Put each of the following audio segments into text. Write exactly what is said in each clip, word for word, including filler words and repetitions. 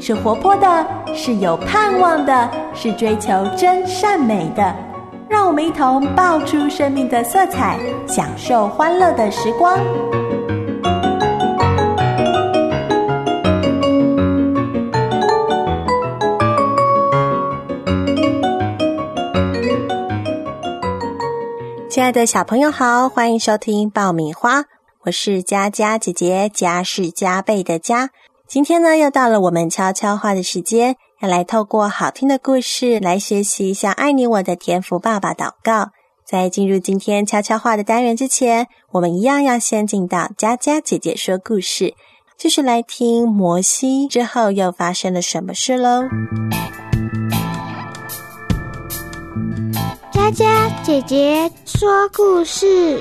是活泼的，是有盼望的，是追求真善美的。让我们一同爆出生命的色彩，享受欢乐的时光。亲爱的小朋友好，欢迎收听爆米花，我是佳佳姐姐，家是加倍的家。今天呢，又到了我们悄悄话的时间，要来透过好听的故事来学习一下爱你我的天父爸爸祷告。在进入今天悄悄话的单元之前，我们一样要先进到佳佳姐姐说故事，继续来听摩西之后又发生了什么事咯。 佳佳姐姐说故事。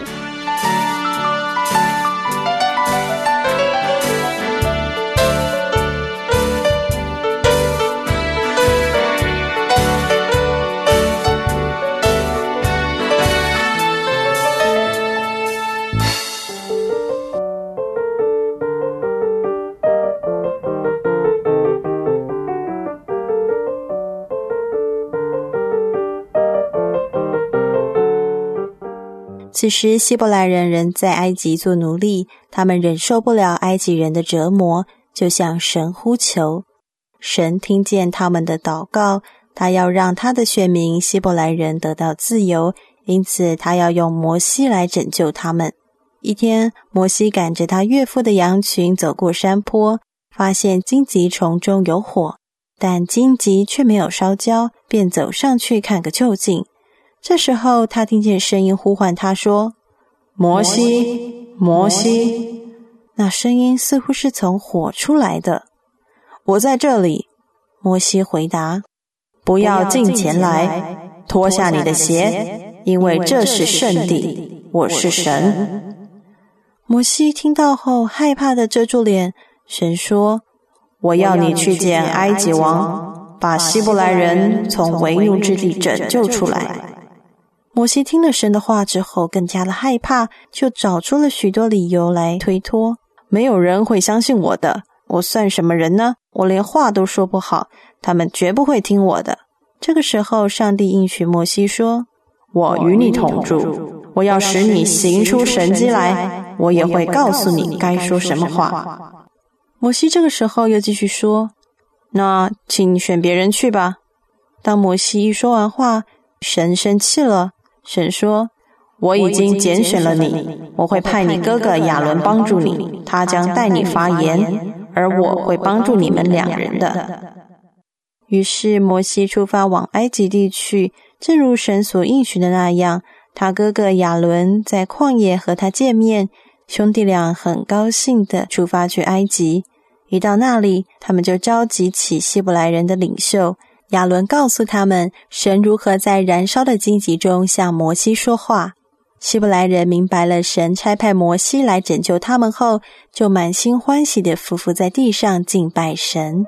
此时希伯来人仍在埃及做奴隶，他们忍受不了埃及人的折磨，就向神呼求。神听见他们的祷告，他要让他的选民希伯来人得到自由，因此他要用摩西来拯救他们。一天，摩西赶着他岳父的羊群走过山坡，发现荆棘丛中有火，但荆棘却没有烧焦，便走上去看个究竟。这时候他听见声音呼唤他说：摩西，摩西。那声音似乎是从火出来的。我在这里，摩西回答。不要近前来，脱下你的鞋，因为这是圣地，我是神。摩西听到后害怕地遮住脸。神说：我要你去见埃及王，把希伯来人从为奴之地拯救出来。摩西听了神的话之后更加的害怕，就找出了许多理由来推脱。没有人会相信我的，我算什么人呢？我连话都说不好，他们绝不会听我的。这个时候上帝应许摩西说：我与你同住，我要使你行出神迹来，我也会告诉你该说什么话。摩西这个时候又继续说：那请选别人去吧。当摩西一说完话，神生气了。神说：我已经拣选了你，我会派你哥哥亚伦帮助你，他将带你发言，而我会帮助你们两人的。于是摩西出发往埃及地去，正如神所应许的那样，他哥哥亚伦在旷野和他见面，兄弟俩很高兴地出发去埃及。一到那里，他们就召集起希伯来人的领袖。亚伦告诉他们，神如何在燃烧的荆棘中向摩西说话。希伯来人明白了神差派摩西来拯救他们后，就满心欢喜地匍匐在地上敬拜神。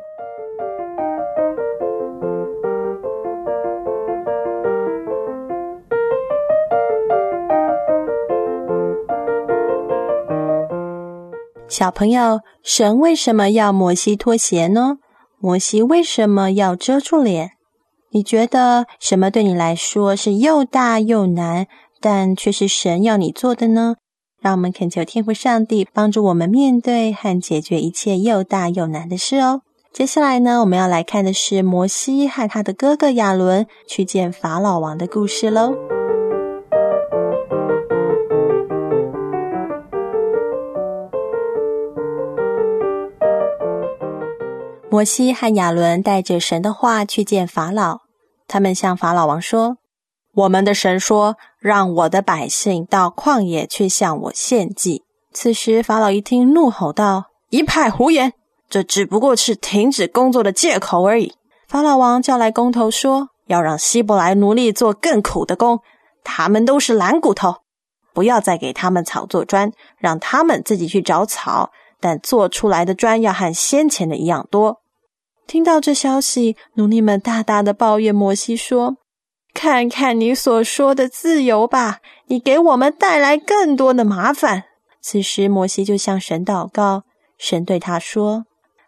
小朋友，神为什么要摩西脱鞋呢？摩西为什么要遮住脸？你觉得什么对你来说是又大又难，但却是神要你做的呢？让我们恳求天父上帝帮助我们面对和解决一切又大又难的事哦。接下来呢，我们要来看的是摩西和他的哥哥亚伦去见法老王的故事咯。摩西和亚伦带着神的话去见法老，他们向法老王说：我们的神说，让我的百姓到旷野去向我献祭。此时法老一听，怒吼道：一派胡言，这只不过是停止工作的借口而已。法老王叫来工头说，要让希伯来奴隶做更苦的工，他们都是懒骨头，不要再给他们草做砖，让他们自己去找草，但做出来的砖要和先前的一样多。听到这消息，奴隶们大大的抱怨摩西说：看看你所说的自由吧，你给我们带来更多的麻烦。此时摩西就向神祷告，神对他说：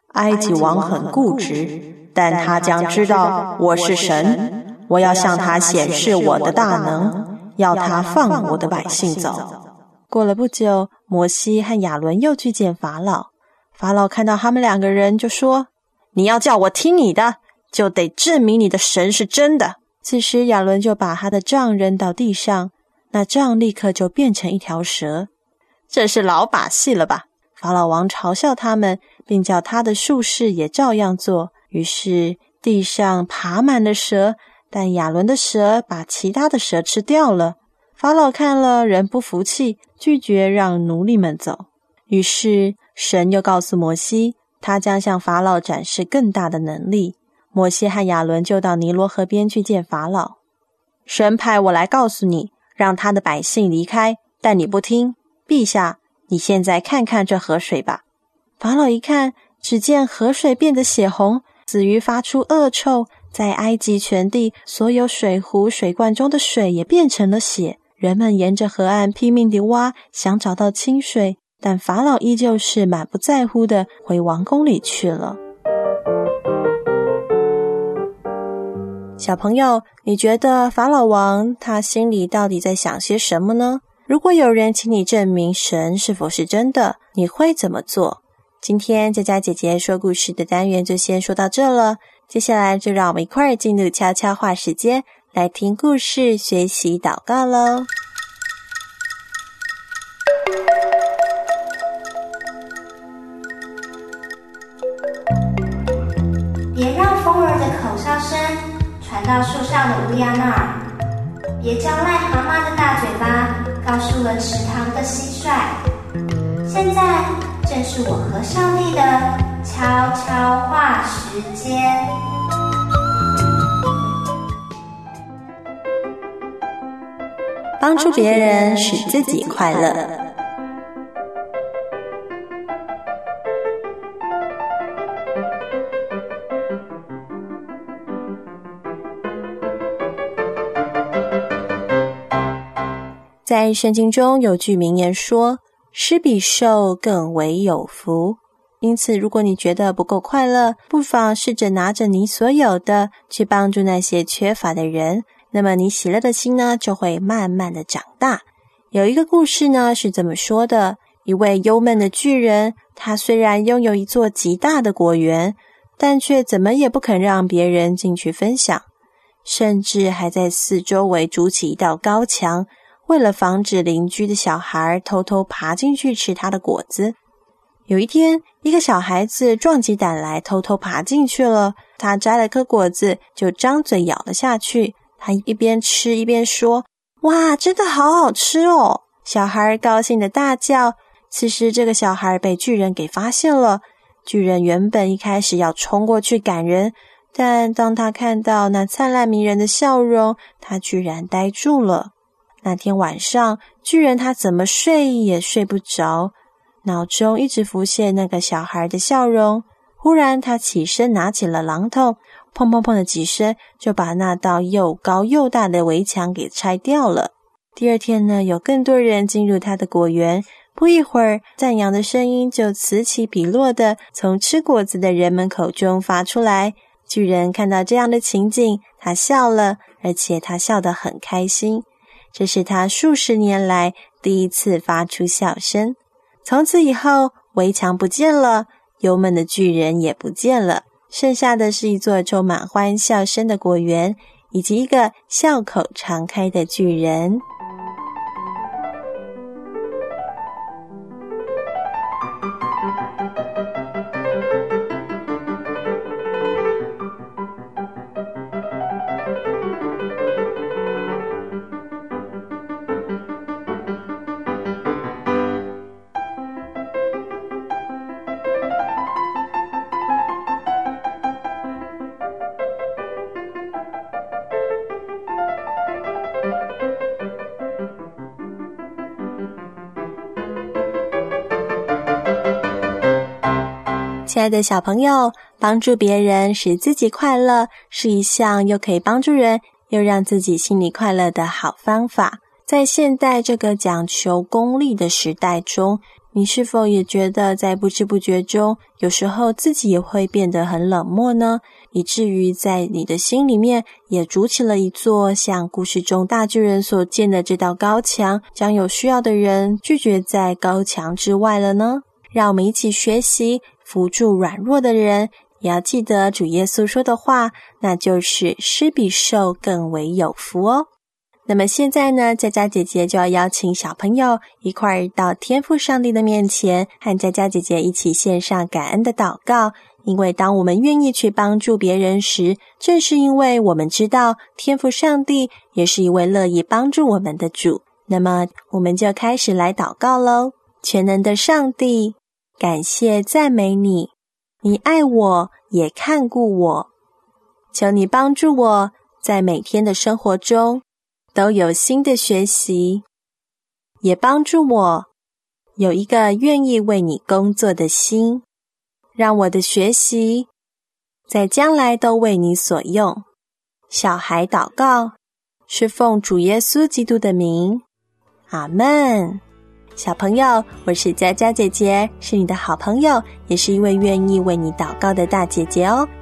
埃及王很固执，但他将知道我是神，我要向他显示我的大能，要他放我的百姓走。过了不久，摩西和亚伦又去见法老。法老看到他们两个人就说，你要叫我听你的，就得证明你的神是真的。此时亚伦就把他的杖扔到地上，那杖立刻就变成一条蛇。这是老把戏了吧？法老王嘲笑他们，并叫他的术士也照样做。于是地上爬满了蛇，但亚伦的蛇把其他的蛇吃掉了。法老看了仍不服气，拒绝让奴隶们走。于是神又告诉摩西，他将向法老展示更大的能力。摩西和亚伦就到尼罗河边去见法老。神派我来告诉你，让他的百姓离开，但你不听。陛下，你现在看看这河水吧。法老一看，只见河水变得血红，死鱼发出恶臭，在埃及全地所有水壶、水罐中的水也变成了血。人们沿着河岸拼命地挖，想找到清水，但法老依旧是满不在乎地回王宫里去了。小朋友，你觉得法老王他心里到底在想些什么呢？如果有人请你证明神是否是真的，你会怎么做？今天佳佳姐姐说故事的单元就先说到这了，接下来就让我们一块儿进入悄悄话时间，来听故事，学习祷告咯。 别让风儿的口哨声传到树上的乌鸦那儿，别叫癞蛤蟆的大嘴巴告诉了池塘的蟋蟀。现在正是我和上帝的悄悄话时间。 帮助别人使自己快乐。在圣经中有句名言说，施比受更为有福。因此如果你觉得不够快乐，不妨试着拿着你所有的去帮助那些缺乏的人，那么你喜乐的心呢就会慢慢的长大。有一个故事呢是这么说的，一位忧闷的巨人，他虽然拥有一座极大的果园，但却怎么也不肯让别人进去分享，甚至还在四周围筑起一道高墙，为了防止邻居的小孩偷偷爬进去吃他的果子。有一天，一个小孩子壮起胆来偷偷爬进去了，他摘了颗果子就张嘴咬了下去，他一边吃一边说，哇，真的好好吃哦！小孩高兴地大叫。此时这个小孩被巨人给发现了，巨人原本一开始要冲过去赶人，但当他看到那灿烂迷人的笑容，他居然呆住了。那天晚上，巨人他怎么睡也睡不着，脑中一直浮现那个小孩的笑容。忽然他起身拿起了榔头，砰砰砰的几声就把那道又高又大的围墙给拆掉了。第二天呢，有更多人进入他的果园，不一会儿，赞扬的声音就此起彼落的从吃果子的人们口中发出来。巨人看到这样的情景，他笑了，而且他笑得很开心。这是他数十年来第一次发出笑声。从此以后，围墙不见了，忧闷的巨人也不见了，剩下的是一座充满欢笑声的果园，以及一个笑口常开的巨人。亲爱的小朋友，帮助别人使自己快乐是一项又可以帮助人又让自己心里快乐的好方法。在现代这个讲求功利的时代中， 你是否也觉得在不知不觉中，有时候自己也会变得很冷漠呢？以至于在你的心里面也筑起了一座像故事中大巨人所建的这道高墙，将有需要的人拒绝在高墙之外了呢？让我们一起学习扶助软弱的人，也要记得主耶稣说的话，那就是施比受更为有福哦。那么现在呢，佳佳姐姐就要邀请小朋友一块儿到天父上帝的面前，和佳佳姐姐一起献上感恩的祷告。因为当我们愿意去帮助别人时，正是因为我们知道天父上帝也是一位乐意帮助我们的主。那么我们就开始来祷告咯。全能的上帝，感谢赞美你，你爱我，也看顾我。求你帮助我在每天的生活中都有新的学习，也帮助我有一个愿意为你工作的心，让我的学习在将来都为你所用。小孩祷告是奉主耶稣基督的名，阿们。小朋友，我是佳佳姐姐，是你的好朋友，也是一位愿意为你祷告的大姐姐哦。